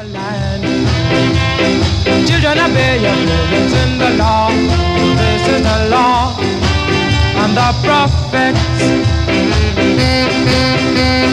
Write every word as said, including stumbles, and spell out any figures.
land. Children, obey your parents in the law. This is the law and the prophets.